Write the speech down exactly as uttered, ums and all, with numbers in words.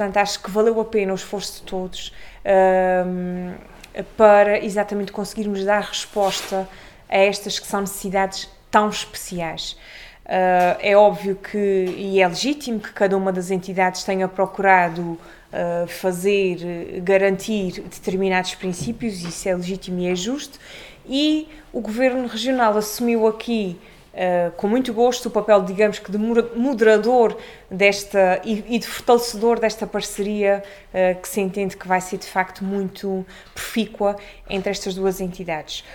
portanto, acho que valeu a pena o esforço de todos uh, para exatamente conseguirmos dar resposta a estas que são necessidades tão especiais. Uh, é óbvio que, e é legítimo que cada uma das entidades tenha procurado uh, fazer, garantir determinados princípios, isso é legítimo e é justo, e o Governo Regional assumiu aqui, uh, com muito gosto, o papel, digamos que, de moderador desta, e, e de fortalecedor desta parceria uh, que se entende que vai ser, de facto, muito profícua entre estas duas entidades.